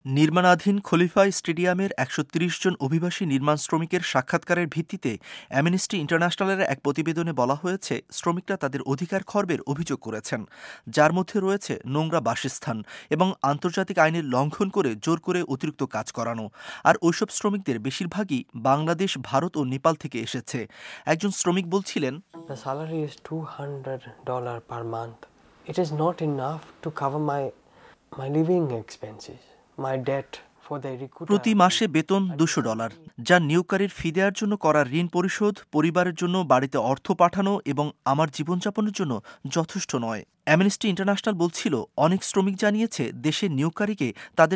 নির্মাণাধীন খলিফা স্টেডিয়ামের ১৩০ জন অভিবাসী নির্মাণ শ্রমিকের সাক্ষাৎকারের ভিত্তিতে অ্যামনেস্টি ইন্টারন্যাশনালের এক প্রতিবেদনে বলা হয়েছে, শ্রমিকরা তাদের অধিকার খর্বের অভিযোগ করেছেন, যার মধ্যে রয়েছে নোংরা বাসস্থান এবং আন্তর্জাতিক আইনের লঙ্ঘন করে জোর করে অতিরিক্ত কাজ করানো। আর ওইসব শ্রমিকদের বেশিরভাগই বাংলাদেশ, ভারত ও নেপাল থেকে এসেছে। একজন শ্রমিক বলছিলেন, The salary is $200 per month. It is not enough to cover my living expenses, my debt for the recruiter. প্রতি মাসে বেতন $200, যা নিয়োগকারীর ফি দেওয়ার জন্য করা ঋণ পরিশোধ, পরিবারের জন্য বাড়িতে অর্থ পাঠানো এবং আমার জীবনযাপনের জন্য যথেষ্ট নয়। অ্যামনেস্টি ইন্টারন্যাশনাল বলছিল, অনেক শ্রমিক জানিয়েছে দেশের নিয়োগকারীকে তাদের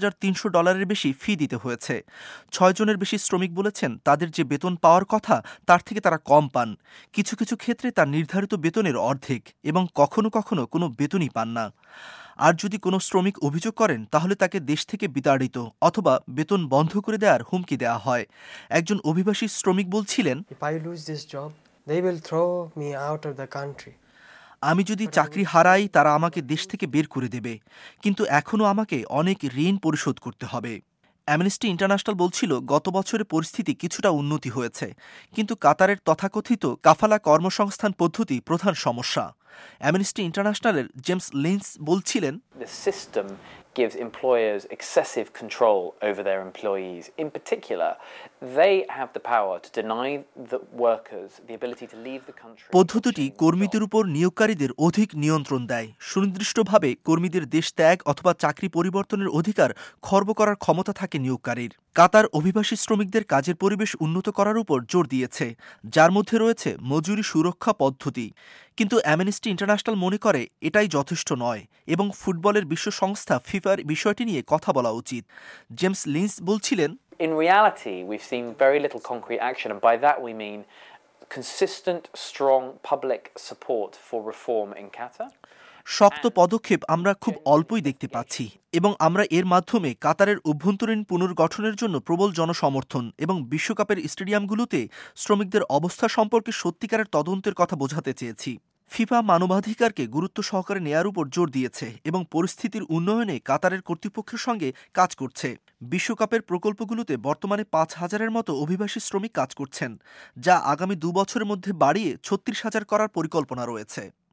$৪,৩০০ বেশি ফি দিতে হয়েছে। ৬ জনের বেশি শ্রমিক বলেছেন তাদের যে বেতন পাওয়ার কথা তার থেকে তারা কম পান। কিছু কিছু ক্ষেত্রে তার নির্ধারিত বেতনের অর্ধেক এবং কখনো কখনো কোনো বেতনই পান না। আর যদি কোনো শ্রমিক অভিযোগ করেন তাহলে তাকে দেশ থেকে বিতাড়িত অথবা বেতন বন্ধ করে দেওয়ার হুমকি দেওয়া হয়। একজন অভিবাসী শ্রমিক বলছিলেন, If I lose this job, they will throw me out of the country. আমি যদি চাকরি হারাই তারা আমাকে দেশ থেকে বের করে দেবে, কিন্তু এখনও আমাকে অনেক ঋণ পরিশোধ করতে হবে। অ্যামনেস্টি ইন্টারন্যাশনাল বলছিল, গত বছরের পরিস্থিতি কিছুটা উন্নতি হয়েছে, কিন্তু কাতারের তথাকথিত কাফালা কর্মসংস্থান পদ্ধতি প্রধান সমস্যা। অ্যামনেস্টি ইন্টারন্যাশনালের জেমস লিন্স বলছিলেন, The system gives employers excessive control over their employees. In particular, they have the power to deny the workers the ability to leave the country. পদ্ধতিটি কর্মীদের উপর নিয়োগকারীদের অধিক নিয়ন্ত্রণ দেয়। সুনির্দিষ্টভাবে কর্মীদের দেশ ত্যাগ অথবা চাকরি পরিবর্তনের অধিকার খর্ব করার ক্ষমতা থাকে নিয়োগকারীর। কাতার অভিবাসী শ্রমিকদের কাজের পরিবেশ উন্নত করার উপর জোর দিয়েছে, যার মধ্যে রয়েছে মজুরি সুরক্ষা পদ্ধতি। কিন্তু অ্যামনেস্টি ইন্টারন্যাশনাল মনে করে এটাই যথেষ্ট নয় এবং ফুটবলের বিশ্ব সংস্থা ফিফার বিষয়টি নিয়ে কথা বলা উচিত। জেমস লিন্স বলছিলেন, In reality, we've seen very little concrete action, and by that we mean consistent, strong public support for reform in Qatar. শক্ত পদক্ষেপ আমরা খুব অল্পই দেখতে পাচ্ছি এবং আমরা এর মাধ্যমে কাতারের অভ্যন্তরীণ পুনর্গঠনের জন্য প্রবল জনসমর্থন এবং বিশ্বকাপের স্টেডিয়ামগুলোতে শ্রমিকদের অবস্থা সম্পর্কে সত্যিকারের তদন্তের কথা বোঝাতে চেয়েছি। ফিফা মানবাধিকারকে গুরুত্ব সহকারে নেয়ার উপর জোর দিয়েছে এবং পরিস্থিতির উন্নয়নে কাতারের কর্তৃপক্ষের সঙ্গে কাজ করছে। বিশ্বকাপের প্রকল্পগুলোতে বর্তমানে ৫,০০০-এর মতো অভিবাসী শ্রমিক কাজ করছেন, যা আগামী ২ বছরের মধ্যে বাড়িয়ে ৩৬,০০০ করার পরিকল্পনা রয়েছে।